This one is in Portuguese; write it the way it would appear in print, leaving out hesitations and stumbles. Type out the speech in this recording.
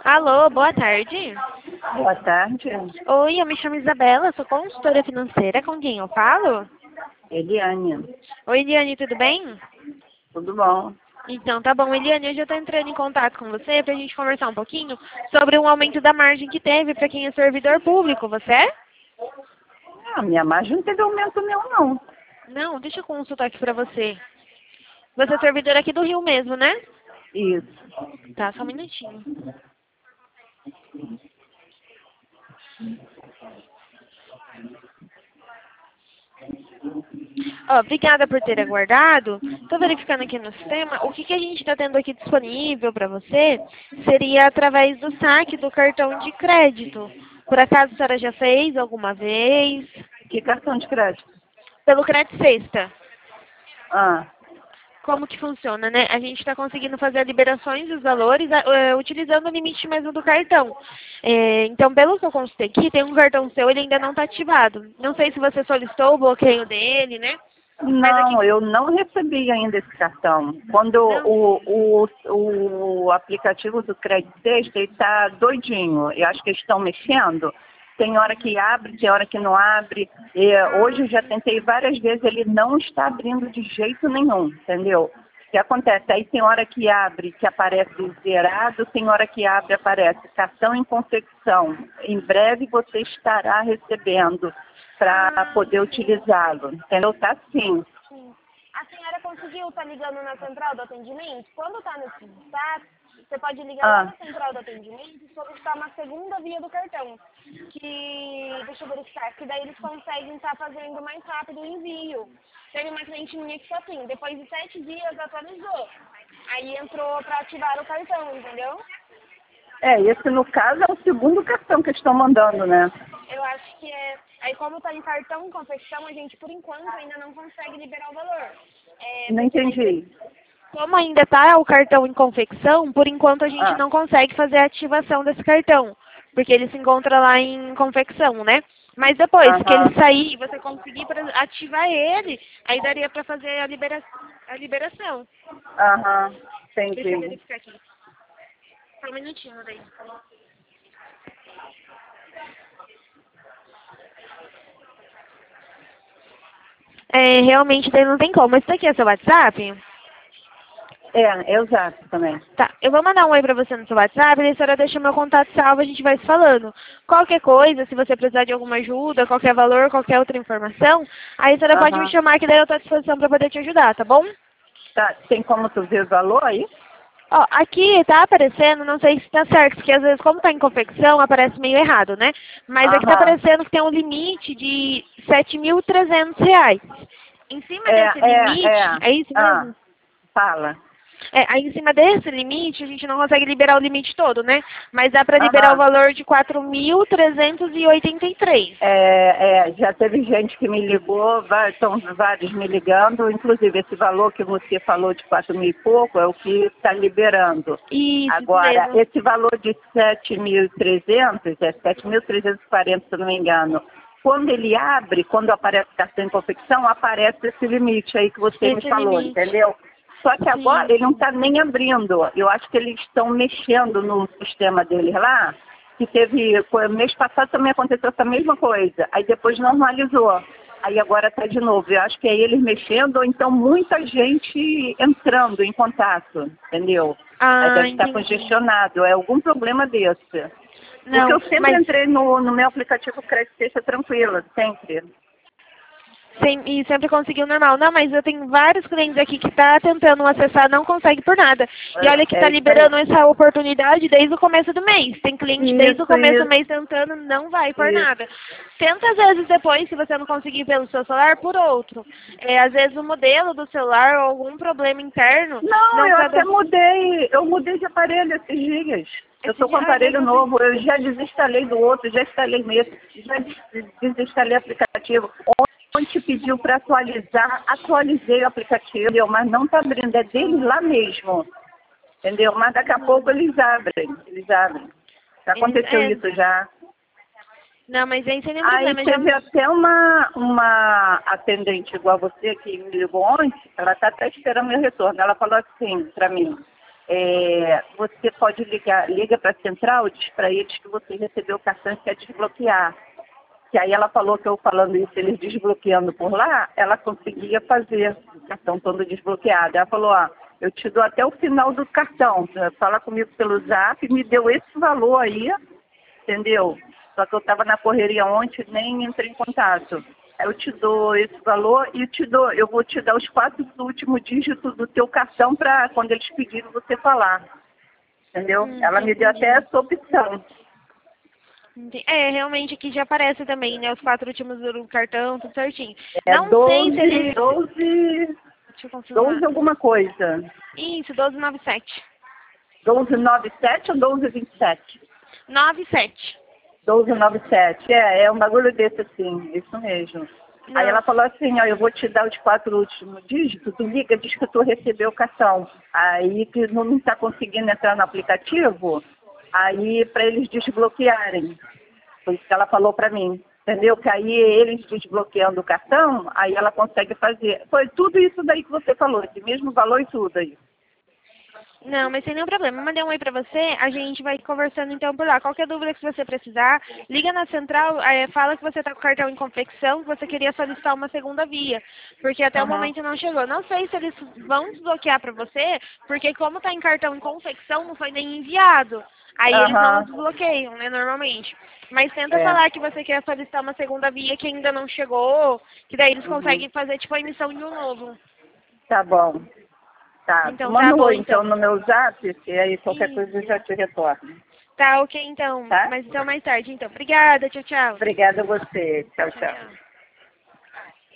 Alô, boa tarde. Boa tarde, Oi, eu me chamo Isabela, sou consultora financeira. Com quem eu falo? Eliane. Oi, Eliane, tudo bem? Tudo bom? Então, tá bom. Eliane, hoje eu tô entrando em contato com você pra gente conversar um pouquinho sobre um aumento da margem que teve pra quem é servidor público. Você é? Minha margem não teve aumento nenhum, não. Não, deixa eu consultar aqui pra você. Você é servidor aqui do Rio mesmo, né? Isso. Tá, só um minutinho. Ó, obrigada por ter aguardado. Estou verificando aqui no sistema. O que a gente está tendo aqui disponível para você seria através do saque do cartão de crédito. Por acaso a senhora já fez alguma vez? Que cartão de crédito? Pelo Crédito Sexta. Ah, Como que funciona, né? A gente está conseguindo fazer liberações dos valores utilizando o limite mesmo do cartão. Então, pelo que eu consultei aqui, tem um cartão seu, ele ainda não está ativado. Não sei se você solicitou o bloqueio dele, né? Mas aqui... não, eu não recebi ainda esse cartão. Quando Não. o aplicativo do Crédito Sexta está doidinho. Eu acho que eles estão mexendo. Tem hora que abre, tem hora que não abre. Hoje eu já tentei várias vezes, ele não está abrindo de jeito nenhum, entendeu? O que acontece? Aí tem hora que abre, que aparece zerado, tem hora que abre, aparece cartão em confecção. Em breve você estará recebendo para poder utilizá-lo, entendeu? Tá sim. Sim. A senhora conseguiu estar ligando na central do atendimento? Quando está nesse status, você pode ligar lá na central do atendimento e solicitar uma segunda via do cartão. Deixa eu verificar, que daí eles conseguem estar fazendo mais rápido o envio. Teve uma cliente minha que foi assim, depois de 7 dias atualizou. Aí entrou para ativar o cartão, entendeu? Esse no caso é o segundo cartão que eles estão mandando, né? Eu acho que é. Aí como está em cartão em confecção, a gente por enquanto ainda não consegue liberar o valor. Não entendi. Como ainda está o cartão em confecção, por enquanto a gente não consegue fazer a ativação desse cartão. Porque ele se encontra lá em confecção, né? Mas depois que ele sair e você conseguir ativar ele, aí daria para fazer a liberação. Entendi. Deixa eu verificar aqui. Só um minutinho daí. Realmente daí não tem como. Esse daqui é seu WhatsApp? Eu já também. Tá, eu vou mandar um oi pra você no seu WhatsApp, e a senhora deixa meu contato salvo, a gente vai se falando. Qualquer coisa, se você precisar de alguma ajuda, qualquer valor, qualquer outra informação, aí a senhora pode me chamar que daí eu tô à disposição pra poder te ajudar, tá bom? Tá, tem como tu ver o valor aí? Ó, aqui tá aparecendo, não sei se tá certo, porque às vezes como tá em confecção, aparece meio errado, né? Mas aqui tá aparecendo que tem um limite de R$ 7.300. Em cima desse limite, é isso mesmo? Fala. Aí em cima desse limite, a gente não consegue liberar o limite todo, né? Mas dá para liberar o valor de 4.383. Já teve gente que me ligou, estão vários me ligando, inclusive esse valor que você falou de 4.000 e pouco é o que está liberando. Isso Agora, mesmo. esse valor de 7.300, 7.340, se eu não me engano, quando ele abre, quando aparece cartão em confecção, aparece esse limite aí que você me falou, entendeu? Só que agora ele não está nem abrindo. Eu acho que eles estão mexendo no sistema deles lá, que mês passado também aconteceu essa mesma coisa. Aí depois normalizou. Aí agora está de novo. Eu acho que é eles mexendo, ou então muita gente entrando em contato, entendeu? Aí deve estar congestionado. É algum problema desse. Porque eu sempre entrei no meu aplicativo Crédito Sexta tranquila, sempre. E sempre conseguiu normal. Não, mas eu tenho vários clientes aqui que tá tentando acessar, não consegue por nada. E olha que tá liberando essa oportunidade desde o começo do mês. Tem cliente desde o começo do mês tentando, não vai por nada. Tenta às vezes depois, se você não conseguir pelo seu celular, por outro. Às vezes o modelo do celular ou algum problema interno. Não, eu até mudei. Eu mudei de aparelho esses dias. Eu estou com um aparelho novo, eu já desinstalei do outro, já instalei nesse, já desinstalei o aplicativo. Ontem pediu para atualizar, atualizei o aplicativo, mas não está abrindo, é deles lá mesmo. Entendeu? Mas daqui a pouco eles abrem. Já aconteceu isso já. Não, mas aí sem nenhum problema. Aí teve até uma atendente igual você que me ligou ontem, ela está até esperando meu retorno. Ela falou assim para mim, você pode liga para a central, diz para eles que você recebeu o cartão e quer desbloquear. Que aí ela falou que eu falando isso, eles desbloqueando por lá, ela conseguia fazer o cartão todo desbloqueado. Ela falou, eu te dou até o final do cartão, fala comigo pelo zap, me deu esse valor aí, entendeu? Só que eu estava na correria ontem, nem entrei em contato. Eu te dou esse valor e eu vou te dar os 4 últimos dígitos do teu cartão para quando eles pedirem você falar. Entendeu? Ela me deu até essa opção. Realmente aqui já aparece também, né? Os 4 últimos do cartão, tudo certinho. Não 12, sei se eles... 12... Deixa eu confirmar. 12 alguma coisa. Isso, 1297. 1297 ou 1227? 97. 1297. É um bagulho desse assim, isso mesmo. Não. Aí ela falou assim, eu vou te dar os 4 últimos dígitos, tu liga, diz que tu recebeu o cartão. Aí que não está conseguindo entrar no aplicativo, aí para eles desbloquearem. Foi isso que ela falou para mim. Entendeu? Que aí eles desbloqueando o cartão, aí ela consegue fazer. Foi tudo isso daí que você falou, esse mesmo valor e tudo aí. Não, mas sem nenhum problema. Eu mandei um oi pra você, a gente vai conversando então por lá. Qualquer dúvida que você precisar, liga na central, fala que você tá com o cartão em confecção, que você queria solicitar uma segunda via, porque até o momento não chegou. Não sei se eles vão desbloquear pra você, porque como tá em cartão em confecção, não foi nem enviado. Aí eles não desbloqueiam, né, normalmente. Mas tenta falar que você quer solicitar uma segunda via que ainda não chegou, que daí eles conseguem fazer tipo a emissão de um novo. Tá bom. Tá, então, manda tá bom, então no meu zap, e aí qualquer coisa eu já te retorno. Tá, ok então. Tá? Mas então mais tarde, então. Obrigada, tchau, tchau. Obrigada a você. Tchau, tchau.